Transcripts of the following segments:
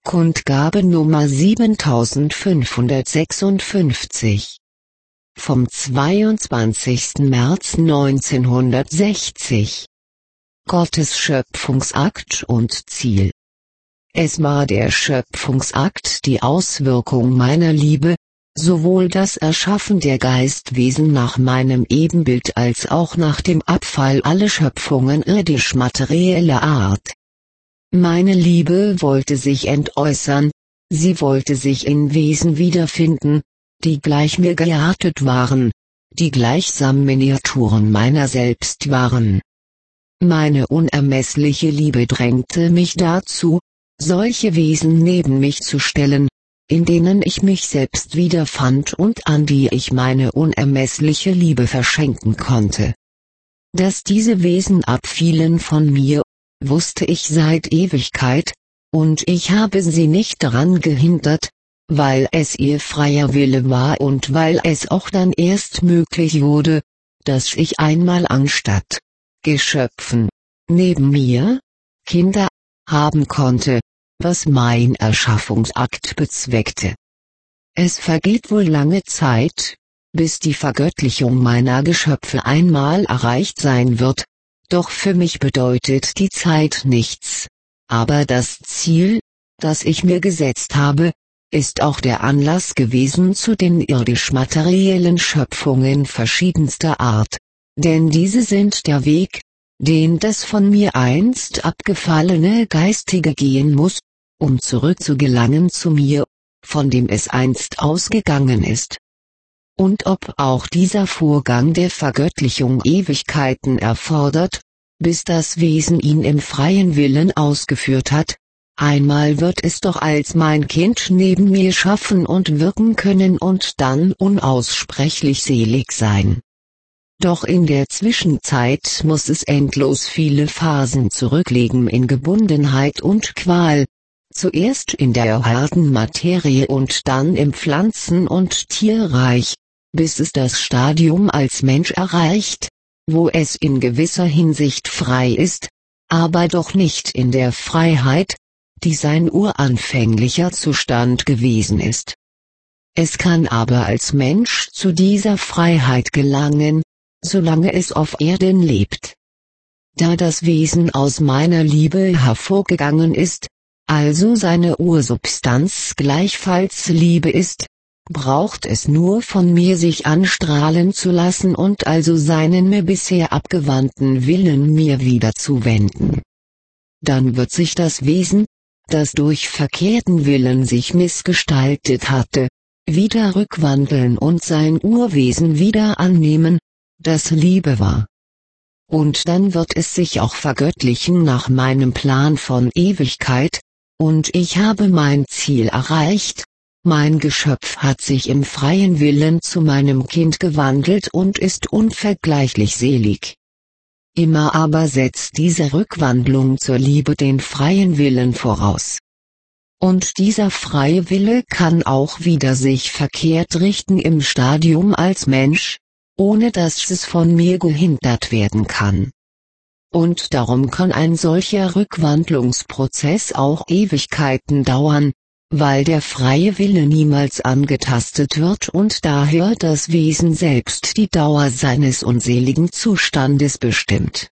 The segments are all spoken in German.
Kundgabe Nummer 7556. Vom 22. März 1960. Gottes Schöpfungsakt und Ziel. Es war der Schöpfungsakt die Auswirkung meiner Liebe, sowohl das Erschaffen der Geistwesen nach meinem Ebenbild als auch nach dem Abfall aller Schöpfungen irdisch-materieller Art. Meine Liebe wollte sich entäußern, sie wollte sich in Wesen wiederfinden, die gleich mir geartet waren, die gleichsam Miniaturen meiner selbst waren. Meine unermessliche Liebe drängte mich dazu, solche Wesen neben mich zu stellen, in denen ich mich selbst wiederfand und an die ich meine unermessliche Liebe verschenken konnte. Dass diese Wesen abfielen von mir, wusste ich seit Ewigkeit, und ich habe sie nicht daran gehindert, weil es ihr freier Wille war und weil es auch dann erst möglich wurde, dass ich einmal anstatt Geschöpfen neben mir Kinder haben konnte, was mein Erschaffungsakt bezweckte. Es vergeht wohl lange Zeit, bis die Vergöttlichung meiner Geschöpfe einmal erreicht sein wird, doch für mich bedeutet die Zeit nichts. Aber das Ziel, das ich mir gesetzt habe, ist auch der Anlass gewesen zu den irdisch-materiellen Schöpfungen verschiedenster Art, denn diese sind der Weg, den das von mir einst abgefallene Geistige gehen muss, um zurückzugelangen zu mir, von dem es einst ausgegangen ist. Und ob auch dieser Vorgang der Vergöttlichung Ewigkeiten erfordert, bis das Wesen ihn im freien Willen ausgeführt hat, einmal wird es doch als mein Kind neben mir schaffen und wirken können und dann unaussprechlich selig sein. Doch in der Zwischenzeit muss es endlos viele Phasen zurücklegen in Gebundenheit und Qual, zuerst in der harten Materie und dann im Pflanzen- und Tierreich, bis es das Stadium als Mensch erreicht, wo es in gewisser Hinsicht frei ist, aber doch nicht in der Freiheit, die sein uranfänglicher Zustand gewesen ist. Es kann aber als Mensch zu dieser Freiheit gelangen, solange es auf Erden lebt. Da das Wesen aus meiner Liebe hervorgegangen ist, also seine Ursubstanz gleichfalls Liebe ist, braucht es nur von mir sich anstrahlen zu lassen und also seinen mir bisher abgewandten Willen mir wieder zuwenden. Dann wird sich das Wesen, das durch verkehrten Willen sich missgestaltet hatte, wieder rückwandeln und sein Urwesen wieder annehmen, das Liebe war. Und dann wird es sich auch vergöttlichen nach meinem Plan von Ewigkeit, und ich habe mein Ziel erreicht. Mein Geschöpf hat sich im freien Willen zu meinem Kind gewandelt und ist unvergleichlich selig. Immer aber setzt diese Rückwandlung zur Liebe den freien Willen voraus. Und dieser freie Wille kann auch wieder sich verkehrt richten im Stadium als Mensch, ohne dass es von mir gehindert werden kann. Und darum kann ein solcher Rückwandlungsprozess auch Ewigkeiten dauern, weil der freie Wille niemals angetastet wird und daher das Wesen selbst die Dauer seines unseligen Zustandes bestimmt.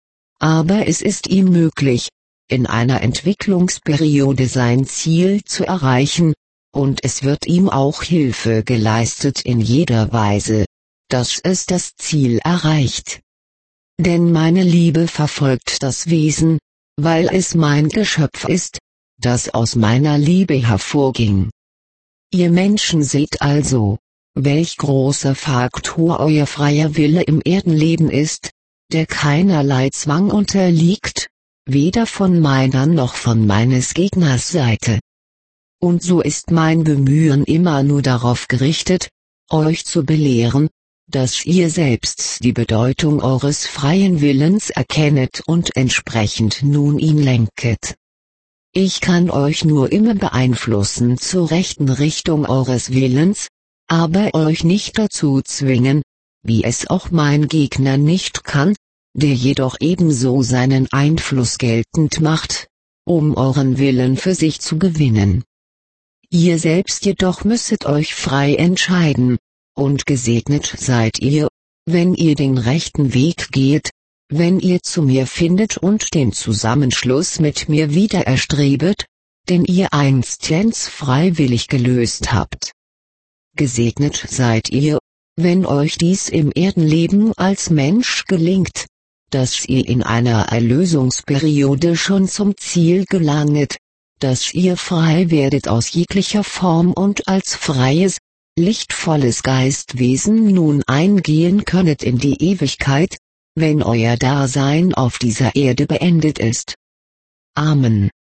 Aber es ist ihm möglich, in einer Entwicklungsperiode sein Ziel zu erreichen, und es wird ihm auch Hilfe geleistet in jeder Weise, dass es das Ziel erreicht. Denn meine Liebe verfolgt das Wesen, weil es mein Geschöpf ist, das aus meiner Liebe hervorging. Ihr Menschen seht also, welch großer Faktor euer freier Wille im Erdenleben ist, der keinerlei Zwang unterliegt, weder von meiner noch von meines Gegners Seite. Und so ist mein Bemühen immer nur darauf gerichtet, euch zu belehren, dass ihr selbst die Bedeutung eures freien Willens erkennet und entsprechend nun ihn lenket. Ich kann euch nur immer beeinflussen zur rechten Richtung eures Willens, aber euch nicht dazu zwingen, wie es auch mein Gegner nicht kann, der jedoch ebenso seinen Einfluss geltend macht, um euren Willen für sich zu gewinnen. Ihr selbst jedoch müsset euch frei entscheiden, und gesegnet seid ihr, wenn ihr den rechten Weg geht, wenn ihr zu mir findet und den Zusammenschluss mit mir wieder erstrebet, den ihr einstens freiwillig gelöst habt. Gesegnet seid ihr, wenn euch dies im Erdenleben als Mensch gelingt, dass ihr in einer Erlösungsperiode schon zum Ziel gelanget, dass ihr frei werdet aus jeglicher Form und als freies, lichtvolles Geistwesen nun eingehen könnet in die Ewigkeit, wenn euer Dasein auf dieser Erde beendet ist. Amen.